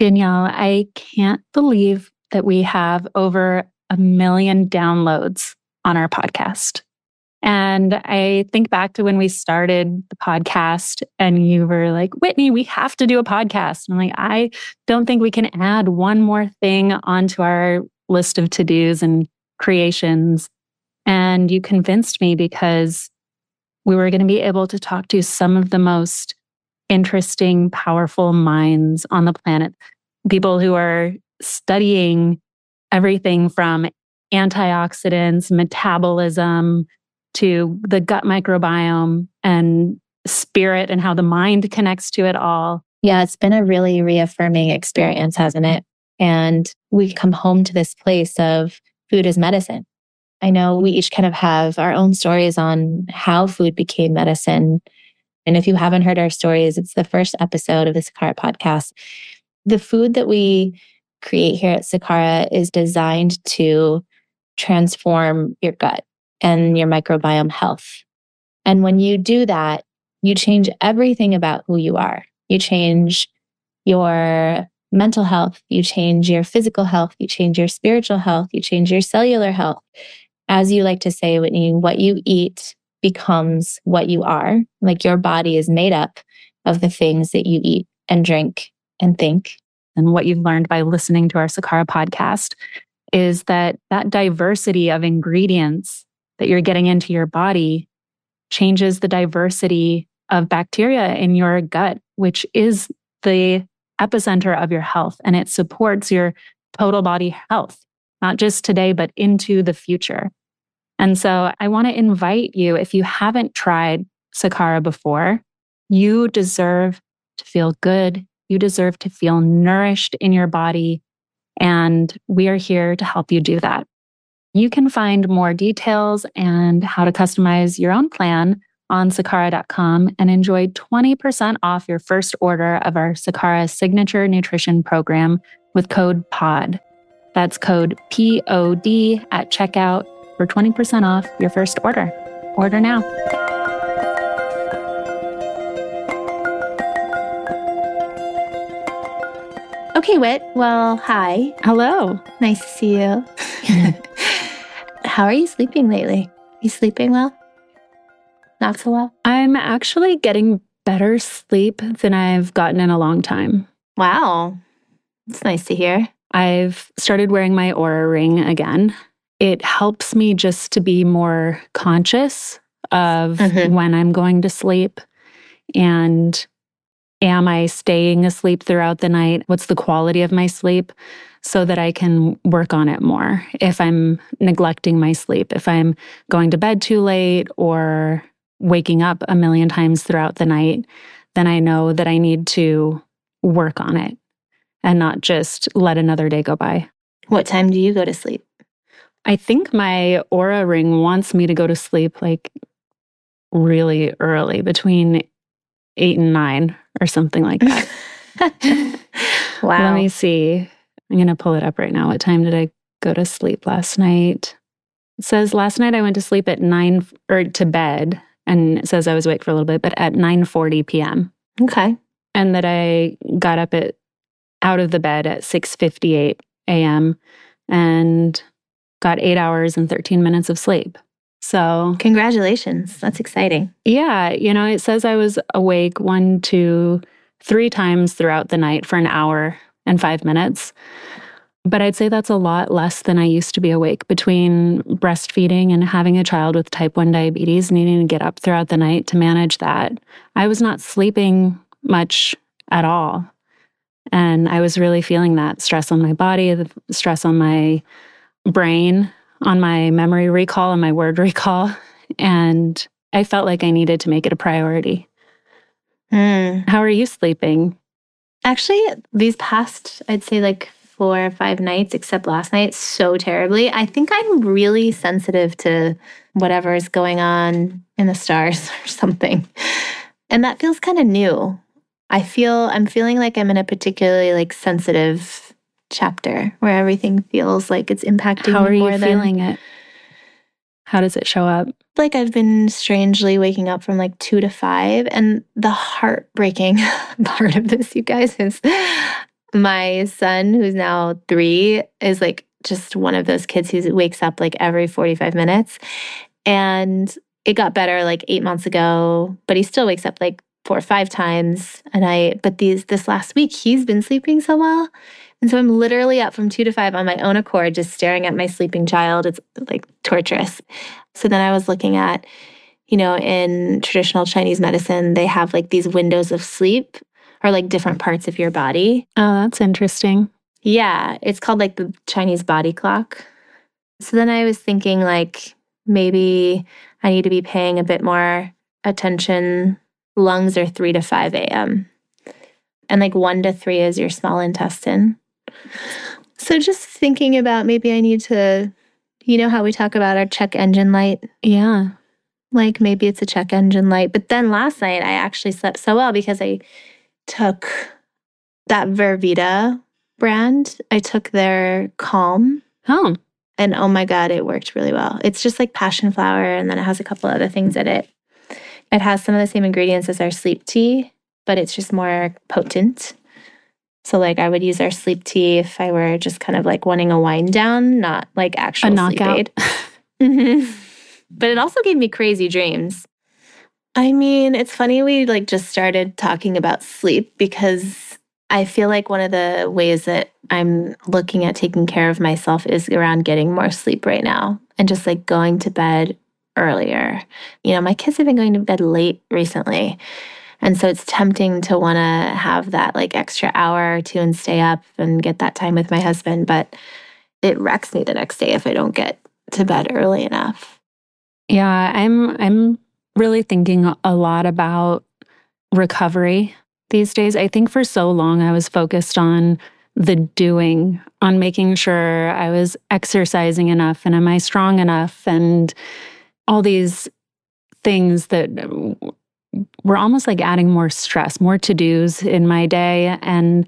Danielle, I can't believe that we have over 1 million downloads on our podcast. And I think back to when we started the podcast and you were like, Whitney, we have to do a podcast. And I'm like, I don't think we can add one more thing onto our list of to-dos and creations. And you convinced me because we were going to be able to talk to some of the most interesting, powerful minds on the planet. People who are studying everything from antioxidants, metabolism, to the gut microbiome and spirit and how the mind connects to it all. Yeah, it's been a really reaffirming experience, hasn't it? And we come home to this place of food as medicine. I know we each kind of have our own stories on how food became medicine. And if you haven't heard our stories, it's the first episode of the Sakara podcast. The food that we create here at Sakara is designed to transform your gut and your microbiome health. And when you do that, you change everything about who you are. You change your mental health, you change your physical health, you change your spiritual health, you change your cellular health. As you like to say, Whitney, what you eat becomes what you are. Like your body is made up of the things that you eat and drink and think. And what you've learned by listening to our Sakara podcast is that diversity of ingredients that you're getting into your body changes the diversity of bacteria in your gut, which is the epicenter of your health. And it supports your total body health, not just today, but into the future. And so I want to invite you, if you haven't tried Sakara before, you deserve to feel good. You deserve to feel nourished in your body. And we are here to help you do that. You can find more details and how to customize your own plan on Sakara.com and enjoy 20% off your first order of our Sakara Signature Nutrition Program with code POD. That's code POD at checkout for 20% off your first order. Order now. Okay, Whit. Well, hi. Hello. Nice to see you. How are you sleeping lately? You sleeping well? Not so well? I'm actually getting better sleep than I've gotten in a long time. Wow. It's nice to hear. I've started wearing my Oura ring again. It helps me just to be more conscious of when I'm going to sleep. And am I staying asleep throughout the night? What's the quality of my sleep? So that I can work on it more. If I'm neglecting my sleep, if I'm going to bed too late or waking up 1 million times throughout the night, then I know that I need to work on it and not just let another day go by. What time do you go to sleep? I think my Oura ring wants me to go to sleep like really early, between 8 and 9 or something like that. Wow. Let me see. I'm going to pull it up right now. What time did I go to sleep last night? It says last night I went to sleep at 9 or to bed, and it says I was awake for a little bit, but at 9:40 p.m. Okay. And that I got up out of the bed at 6:58 a.m. and got 8 hours and 13 minutes of sleep. So congratulations. That's exciting. Yeah. It says I was awake 1, 2, 3 times throughout the night for an hour and 5 minutes. But I'd say that's a lot less than I used to be awake between breastfeeding and having a child with type 1 diabetes, needing to get up throughout the night to manage that. I was not sleeping much at all. And I was really feeling that stress on my body, the stress on my brain, on my memory recall and my word recall. And I felt like I needed to make it a priority. How are you sleeping? Actually, these past, I'd say like 4 or 5 nights, except last night, so terribly. I think I'm really sensitive to whatever is going on in the stars or something. And that feels kind of new. I'm feeling like I'm in a particularly like sensitive chapter where everything feels like it's impacting How me more are you feeling it? How does it show up? Like I've been strangely waking up from like 2 to 5. And the heartbreaking part of this, you guys, is My son, who's now 3, is like just one of those kids who wakes up like every 45 minutes. And it got better like 8 months ago, but he still wakes up like 4 or 5 times. But this last week, he's been sleeping so well. And so I'm literally up from 2 to 5 on my own accord, just staring at my sleeping child. It's like torturous. So then I was looking at, in traditional Chinese medicine, they have like these windows of sleep or like different parts of your body. Oh, that's interesting. Yeah, it's called like the Chinese body clock. So then I was thinking like maybe I need to be paying a bit more attention. Lungs are 3 to 5 a.m. And like 1 to 3 is your small intestine. So just thinking about maybe I need to, how we talk about our check engine light? Yeah. Like maybe it's a check engine light. But then last night I actually slept so well because I took that Vervita brand. I took their Calm. Oh. And oh my God, it worked really well. It's just like passion flower, and then it has a couple other things in it. It has some of the same ingredients as our sleep tea, but it's just more potent. So like I would use our sleep tea if I were just kind of like wanting a wind down, not like actual a sleep knockout. aid. Mm-hmm. But it also gave me crazy dreams. I mean, it's funny we like just started talking about sleep because I feel like one of the ways that I'm looking at taking care of myself is around getting more sleep right now and just like going to bed earlier. My kids have been going to bed late recently. And so it's tempting to want to have that like extra hour or 2 and stay up and get that time with my husband. But it wrecks me the next day if I don't get to bed early enough. Yeah, I'm really thinking a lot about recovery these days. I think for so long I was focused on the doing, on making sure I was exercising enough and am I strong enough and all these things that were almost like adding more stress, more to-dos in my day. And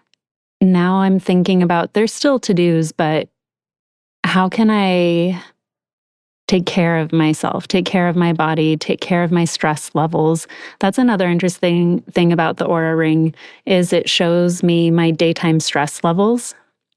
now I'm thinking about there's still to-dos, but how can I take care of myself, take care of my body, take care of my stress levels? That's another interesting thing about the Oura Ring is it shows me my daytime stress levels.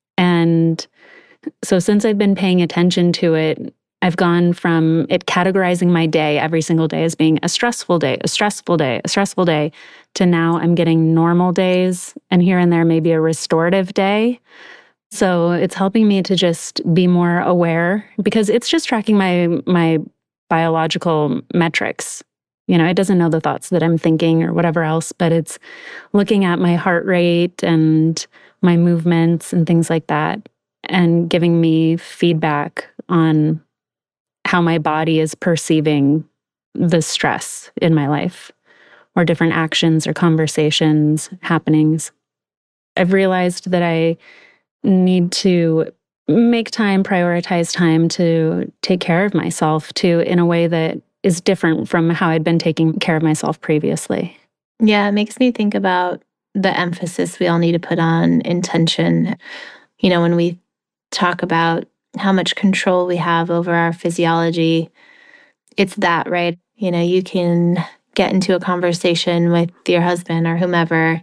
And so since I've been paying attention to it, I've gone from it categorizing my day every single day as being a stressful day, a stressful day, a stressful day, to now I'm getting normal days and here and there maybe a restorative day. So it's helping me to just be more aware because it's just tracking my biological metrics. It doesn't know the thoughts that I'm thinking or whatever else, but it's looking at my heart rate and my movements and things like that and giving me feedback on how my body is perceiving the stress in my life or different actions or conversations, happenings. I've realized that I need to make time, prioritize time to take care of myself too in a way that is different from how I'd been taking care of myself previously. Yeah, it makes me think about the emphasis we all need to put on intention. When we talk about how much control we have over our physiology, it's that, right? You can get into a conversation with your husband or whomever,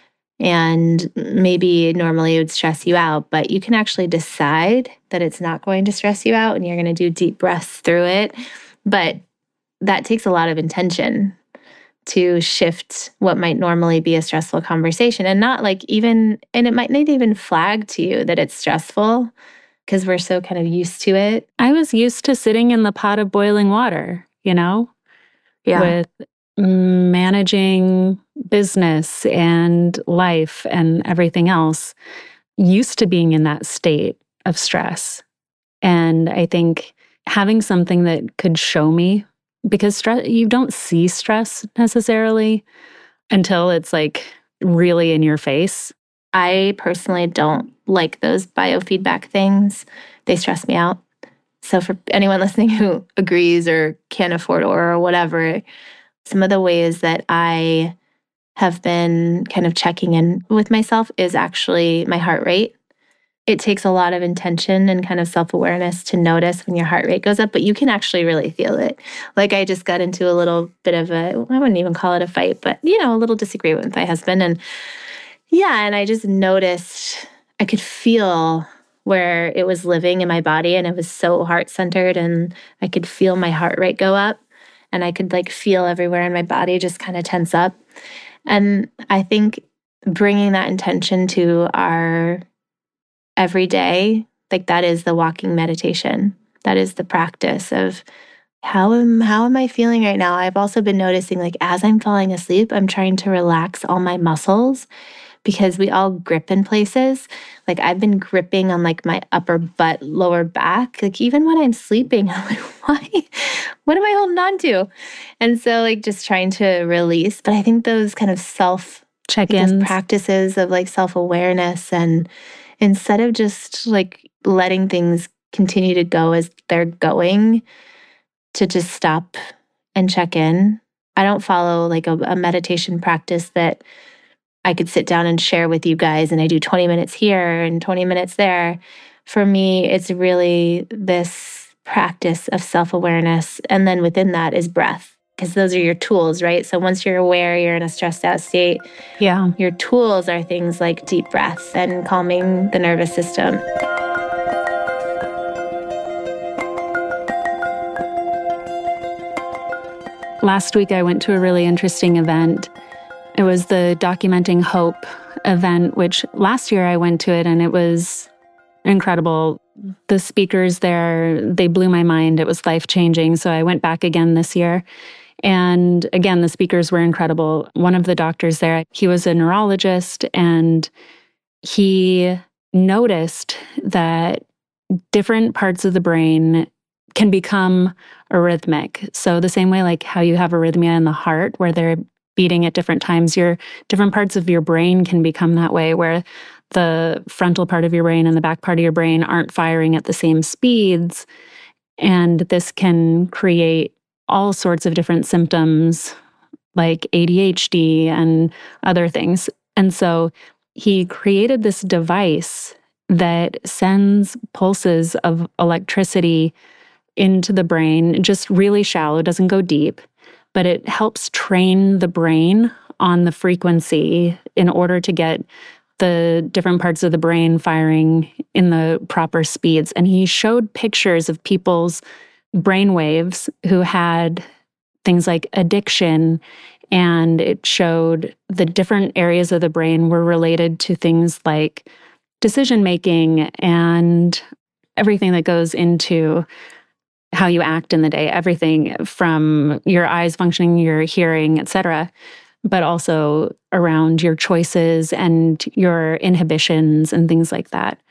and maybe normally it would stress you out, but you can actually decide that it's not going to stress you out and you're going to do deep breaths through it. But that takes a lot of intention to shift what might normally be a stressful conversation and it might not even flag to you that it's stressful because we're so kind of used to it. I was used to sitting in the pot of boiling water, with managing business and life and everything else, used to being in that state of stress. And I think having something that could show me, because stress, you don't see stress necessarily until it's like really in your face. I personally don't like those biofeedback things. They stress me out. So for anyone listening who agrees or can't afford or whatever, some of the ways that I have been kind of checking in with myself is actually my heart rate. It takes a lot of intention and kind of self-awareness to notice when your heart rate goes up, but you can actually really feel it. Like I just got into a little bit of I wouldn't even call it a fight, but a little disagreement with my husband. And Yeah. And I just noticed I could feel where it was living in my body, and it was so heart-centered, and I could feel my heart rate go up, and I could like feel everywhere in my body just kind of tense up. And I think bringing that intention to our everyday, like that is the walking meditation. That is the practice of how am I feeling right now? I've also been noticing, like, as I'm falling asleep, I'm trying to relax all my muscles, because we all grip in places. Like, I've been gripping on like my upper butt, lower back. Like, even when I'm sleeping, I'm like, why? What am I holding on to? And so, like, just trying to release. But I think those kind of check-ins, practices of like self-awareness, and instead of just like letting things continue to go as they're going, to just stop and check in. I don't follow like a meditation practice that I could sit down and share with you guys, and I do 20 minutes here and 20 minutes there. For me, it's really this practice of self-awareness. And then within that is breath, because those are your tools, right? So once you're aware you're in a stressed out state, your tools are things like deep breaths and calming the nervous system. Last week, I went to a really interesting event. It was the Documenting Hope event, which last year I went to it, and it was incredible. The speakers there, they blew my mind. It was life-changing. So I went back again this year. And again, the speakers were incredible. One of the doctors there, he was a neurologist, and he noticed that different parts of the brain can become arrhythmic. So the same way like how you have arrhythmia in the heart where they're beating at different times, your different parts of your brain can become that way, where the frontal part of your brain and the back part of your brain aren't firing at the same speeds. And this can create all sorts of different symptoms like ADHD and other things. And so he created this device that sends pulses of electricity into the brain, just really shallow, doesn't go deep, but it helps train the brain on the frequency in order to get the different parts of the brain firing in the proper speeds. And he showed pictures of people's brain waves who had things like addiction, and it showed the different areas of the brain were related to things like decision-making and everything that goes into how you act in the day, everything from your eyes functioning, your hearing, etc., but also around your choices and your inhibitions and things like that.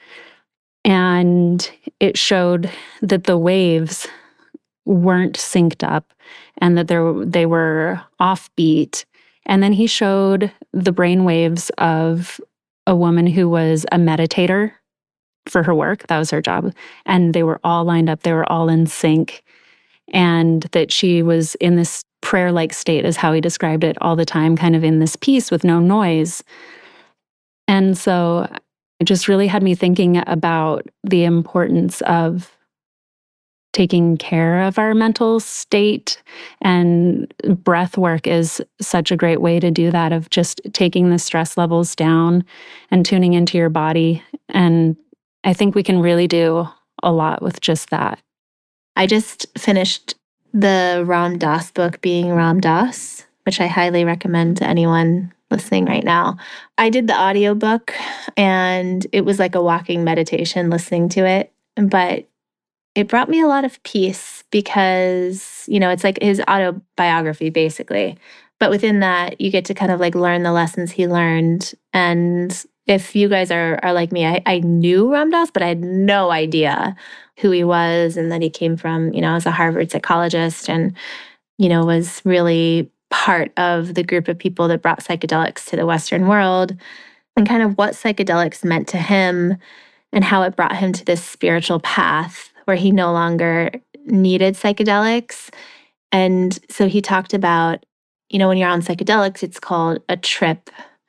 And it showed that the waves weren't synced up and that they were offbeat. And then he showed the brain waves of a woman who was a meditator for her work. That was her job. And they were all lined up. They were all in sync. And that she was in this prayer-like state, is how he described it, all the time, kind of in this peace with no noise. And so it just really had me thinking about the importance of taking care of our mental state. And breath work is such a great way to do that, of just taking the stress levels down and tuning into your body. And I think we can really do a lot with just that. I just finished the Ram Dass book, Being Ram Dass, which I highly recommend to anyone listening right now. I did the audiobook, and it was like a walking meditation listening to it, but it brought me a lot of peace because, it's like his autobiography basically. But within that, you get to kind of like learn the lessons he learned. And if you guys are like me, I knew Ram Dass, but I had no idea who he was, and that he came from, as a Harvard psychologist, and, was really part of the group of people that brought psychedelics to the Western world, and kind of what psychedelics meant to him and how it brought him to this spiritual path where he no longer needed psychedelics. And so he talked about, when you're on psychedelics, it's called a trip.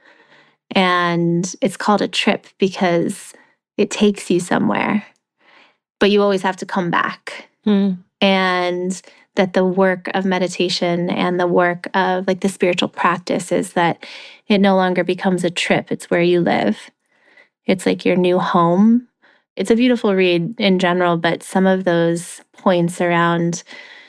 And it's called a trip because it takes you somewhere, but you always have to come back. And that the work of meditation and the work of like the spiritual practice is that it no longer becomes a trip. It's where you live. It's like your new home. It's a beautiful read in general, but some of those points around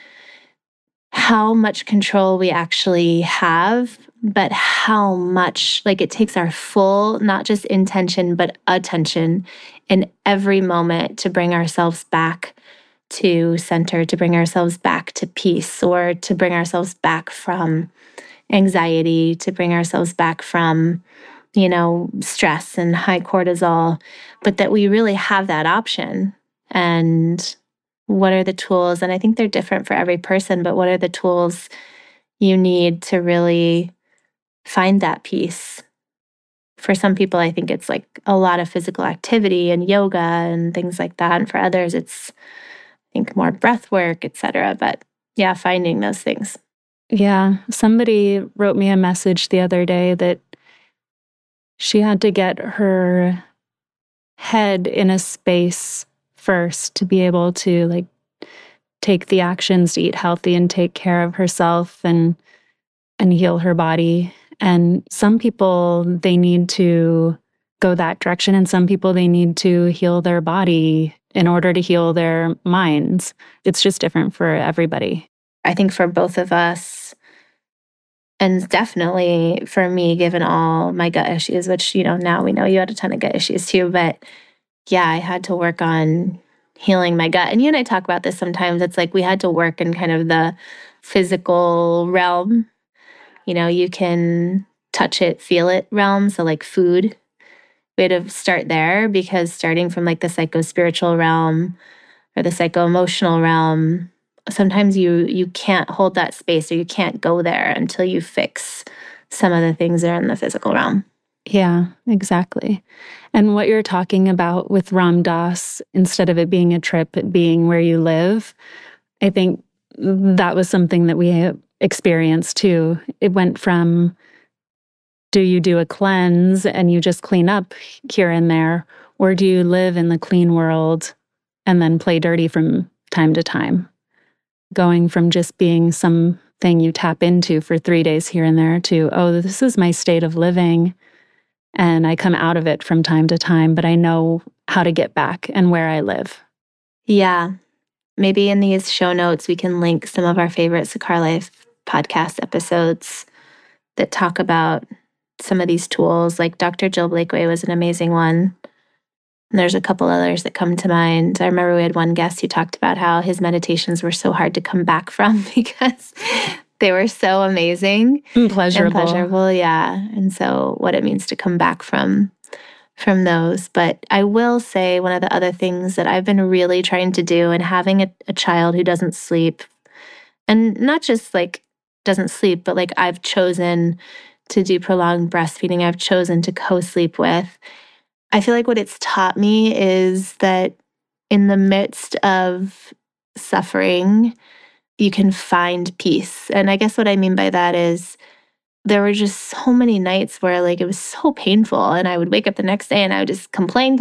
how much control we actually have, but how much, like it takes our full, not just intention, but attention in every moment to bring ourselves back to center, to bring ourselves back to peace, or to bring ourselves back from anxiety, to bring ourselves back from, stress and high cortisol, but that we really have that option. And what are the tools? And I think they're different for every person, but what are the tools you need to really find that peace? For some people, I think it's like a lot of physical activity and yoga and things like that. And for others, it's, I think, more breath work, etc. But yeah, finding those things. Yeah. Somebody wrote me a message the other day that she had to get her head in a space first to be able to like take the actions to eat healthy and take care of herself and heal her body. And some people, they need to go that direction, and some people, they need to heal their body in order to heal their minds. It's just different for everybody. I think for both of us, and definitely for me, given all my gut issues, which, now we know you had a ton of gut issues too, but yeah, I had to work on healing my gut. And you and I talk about this sometimes. It's like we had to work in kind of the physical realm. You can touch it, feel it realm. So like food, we had to start there, because starting from like the psycho-spiritual realm or the psycho-emotional realm, sometimes you can't hold that space, or you can't go there until you fix some of the things that are in the physical realm. Yeah, exactly. And what you're talking about with Ram Dass, instead of it being a trip, it being where you live, I think that was something that we experienced too. It went from, do you do a cleanse and you just clean up here and there, or do you live in the clean world and then play dirty from time to time? Going from just being something you tap into for 3 days here and there to, oh, this is my state of living, and I come out of it from time to time, but I know how to get back and where I live. Yeah. Maybe in these show notes, we can link some of our favorite Sakara Life podcast episodes that talk about some of these tools. Like Dr. Jill Blakeway was an amazing one. And there's a couple others that come to mind. I remember we had one guest who talked about how his meditations were so hard to come back from because they were so amazing. And pleasurable. Yeah. And so what it means to come back from those. But I will say one of the other things that I've been really trying to do, and having a child who doesn't sleep, and not just like doesn't sleep, but like I've chosen to do prolonged breastfeeding, I've chosen to co-sleep with. I feel like what it's taught me is that in the midst of suffering, you can find peace. And I guess what I mean by that is there were just so many nights where like it was so painful, and I would wake up the next day and I would just complain.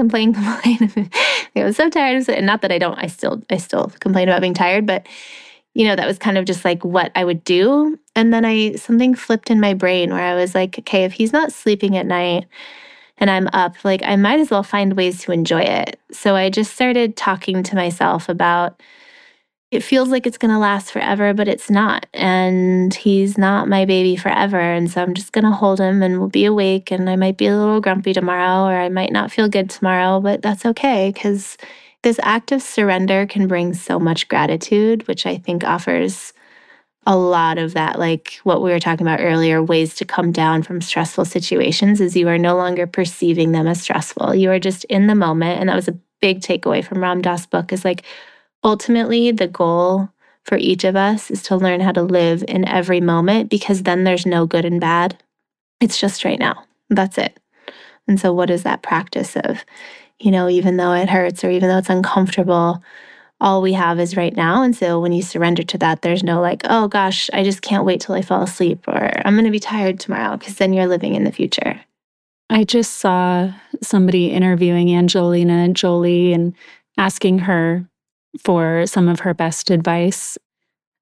I was so tired. And not that I still complain about being tired, but that was kind of just like what I would do. And then something flipped in my brain where I was like, okay, if he's not sleeping at night and I'm up, like I might as well find ways to enjoy it. So I just started talking to myself about, it feels like it's going to last forever, but it's not. And he's not my baby forever. And so I'm just going to hold him, and we'll be awake, and I might be a little grumpy tomorrow, or I might not feel good tomorrow, but that's okay, because this act of surrender can bring so much gratitude, which I think offers a lot of that, like what we were talking about earlier, ways to come down from stressful situations, is you are no longer perceiving them as stressful. You are just in the moment. And that was a big takeaway from Ram Dass' book, is like, ultimately, the goal for each of us is to learn how to live in every moment, because then there's no good and bad. It's just right now. That's it. And so what is that practice of, even though it hurts or even though it's uncomfortable, all we have is right now. And so when you surrender to that, there's no like, oh gosh, I just can't wait till I fall asleep, or I'm going to be tired tomorrow, because then you're living in the future. I just saw somebody interviewing Angelina Jolie and asking her for some of her best advice.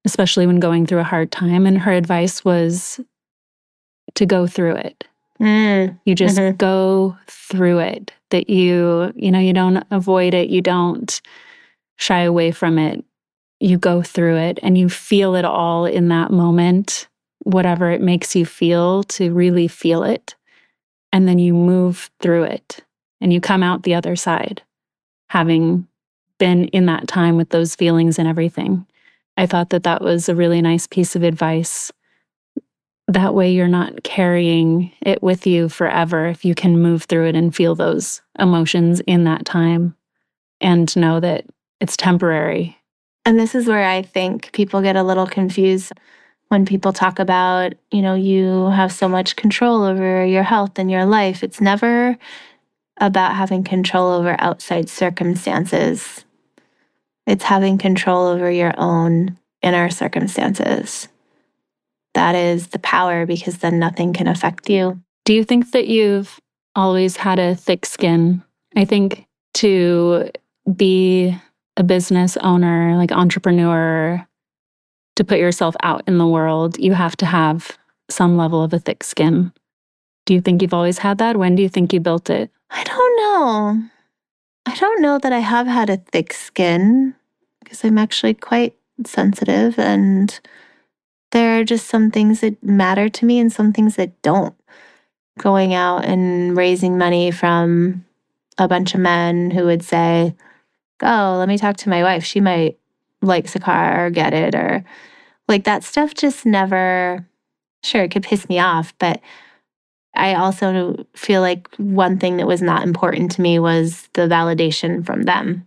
especially when going through a hard time. And her advice was to go through it. You just go through it, that you don't avoid it. You don't shy away from it. You go through it and you feel it all in that moment, whatever it makes you feel, to really feel it. And then you move through it and you come out the other side, having been in that time with those feelings and everything. I thought that was a really nice piece of advice. That way you're not carrying it with you forever if you can move through it and feel those emotions in that time and know that it's temporary. And this is where I think people get a little confused when people talk about, you have so much control over your health and your life. It's never about having control over outside circumstances. It's having control over your own inner circumstances. That is the power, because then nothing can affect you. Do you think that you've always had a thick skin? I think to be a business owner, like entrepreneur, to put yourself out in the world, you have to have some level of a thick skin. Do you think you've always had that? When do you think you built it? I don't know. I don't know that I have had a thick skin, because I'm actually quite sensitive, and there are just some things that matter to me and some things that don't. Going out and raising money from a bunch of men who would say, oh, let me talk to my wife. She might like Sakara or get it, or like that stuff just never, sure, it could piss me off. But I also feel like one thing that was not important to me was the validation from them.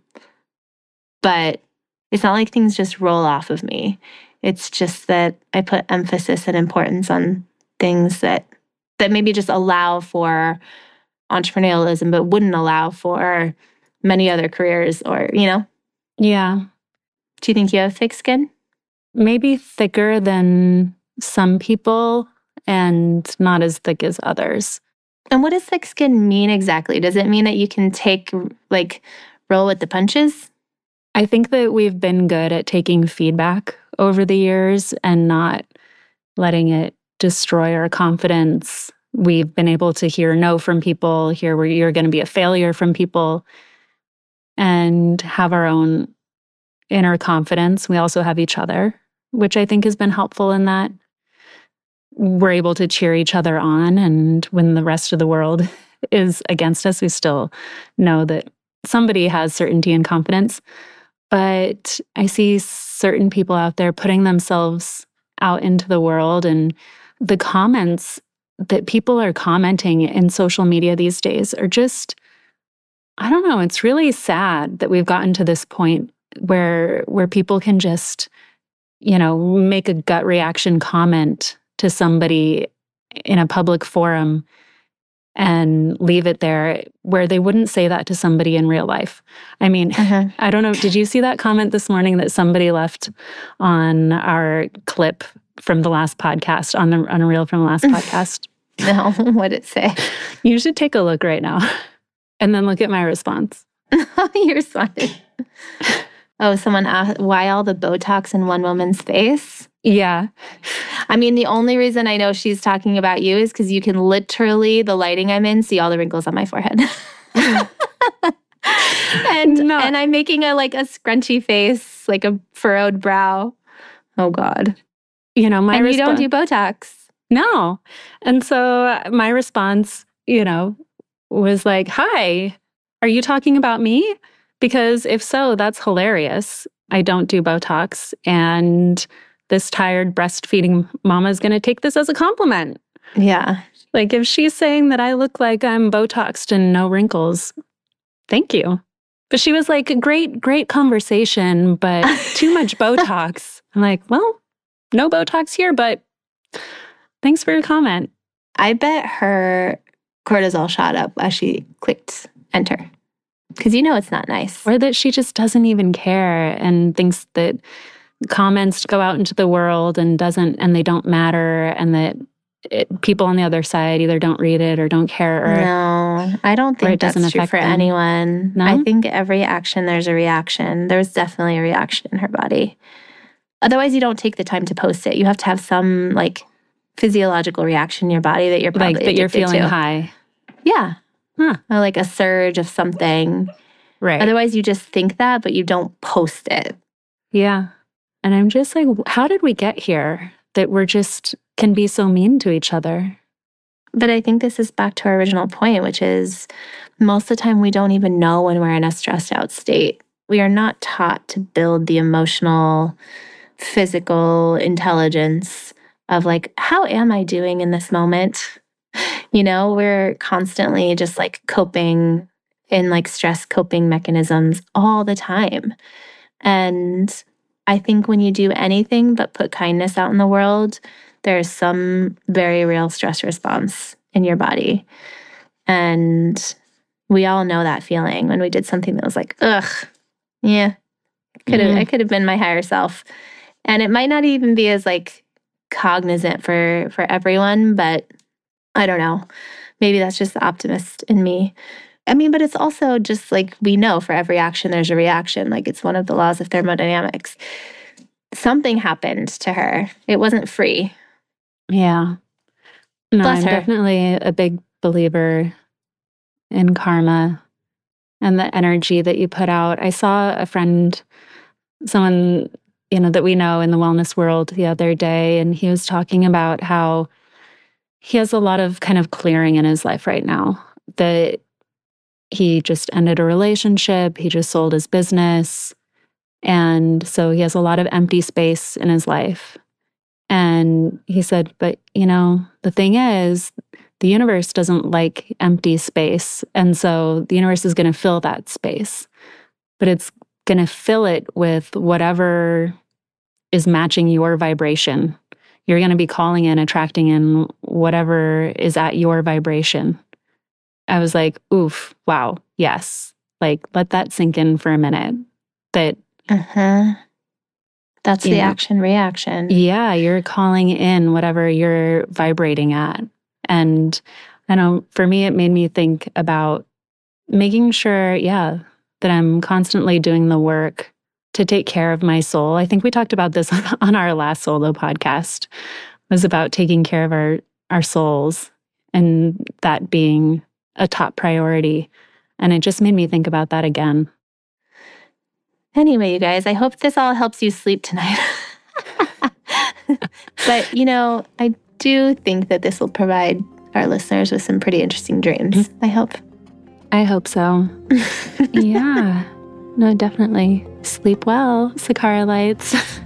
But it's not like things just roll off of me. It's just that I put emphasis and importance on things that maybe just allow for entrepreneurialism, but wouldn't allow for many other careers, or, Yeah. Do you think you have thick skin? Maybe thicker than some people and not as thick as others. And what does thick skin mean exactly? Does it mean that you can roll with the punches? I think that we've been good at taking feedback over the years and not letting it destroy our confidence. We've been able to hear no from people, hear where you're going to be a failure from people, and have our own inner confidence. We also have each other, which I think has been helpful in that we're able to cheer each other on. And when the rest of the world is against us, we still know that somebody has certainty and confidence. But I see certain people out there putting themselves out into the world, and the comments that people are commenting in social media these days are just, I don't know, it's really sad that we've gotten to this point where people can just, make a gut reaction comment to somebody in a public forum and leave it there, where they wouldn't say that to somebody in real life. I mean, I don't know. Did you see that comment this morning that somebody left on our clip from the last podcast, on a reel from the last podcast? No, what did it say? You should take a look right now and then look at my response. You responded. Oh, someone asked, why all the Botox in one woman's face? Yeah. I mean, the only reason I know she's talking about you is because you can literally, the lighting I'm in, see all the wrinkles on my forehead. and I'm making a scrunchy face, like a furrowed brow. Oh, God. You don't do Botox. No. And so my response, was like, hi, are you talking about me? Because if so, that's hilarious. I don't do Botox, and this tired breastfeeding mama is going to take this as a compliment. Yeah. Like, if she's saying that I look like I'm Botoxed and no wrinkles, thank you. But she was like, great conversation, but too much Botox. I'm like, well, no Botox here, but thanks for your comment. I bet her cortisol shot up as she clicked enter. Because it's not nice. Or that she just doesn't even care and thinks that comments go out into the world and they don't matter, and that people on the other side either don't read it or don't care. No, I don't think that's true for anyone. No? I think every action, there's a reaction. There's definitely a reaction in her body. Otherwise, you don't take the time to post it. You have to have some like physiological reaction in your body that you're probably like that you're feeling to. high. Yeah. Huh. Or like a surge of something. Right. Otherwise, you just think that, but you don't post it. Yeah. And I'm just like, how did we get here that we're just can be so mean to each other? But I think this is back to our original point, which is most of the time we don't even know when we're in a stressed out state. We are not taught to build the emotional, physical intelligence of like, how am I doing in this moment? You know, we're constantly just like coping in like stress coping mechanisms all the time. And I think when you do anything but put kindness out in the world, there's some very real stress response in your body. And we all know that feeling when we did something that was like, ugh, yeah, I could have been my higher self. And it might not even be as like cognizant for everyone, but I don't know. Maybe that's just the optimist in me. I mean, but it's also just like we know for every action, there's a reaction. Like it's one of the laws of thermodynamics. Something happened to her. It wasn't free. Yeah. No, Bless I'm her. definitely a big believer in karma and the energy that you put out. I saw a friend, someone, that we know in the wellness world the other day, and he was talking about how he has a lot of kind of clearing in his life right now. That he just ended a relationship, he just sold his business. And so he has a lot of empty space in his life. And he said, but the thing is, the universe doesn't like empty space. And so the universe is going to fill that space, but it's going to fill it with whatever is matching your vibration. You're going to be calling in, attracting in whatever is at your vibration. I was like, oof, wow, yes. Like, let that sink in for a minute. That That's the action reaction. Yeah, you're calling in whatever you're vibrating at. And I know for me, it made me think about making sure, that I'm constantly doing the work to take care of my soul. I think we talked about this on our last solo podcast. It was about taking care of our souls and that being a top priority. And it just made me think about that again. Anyway, you guys, I hope this all helps you sleep tonight. But, I do think that this will provide our listeners with some pretty interesting dreams, I hope. I hope so. Yeah. No, definitely. Sleep well, Sakara Lights.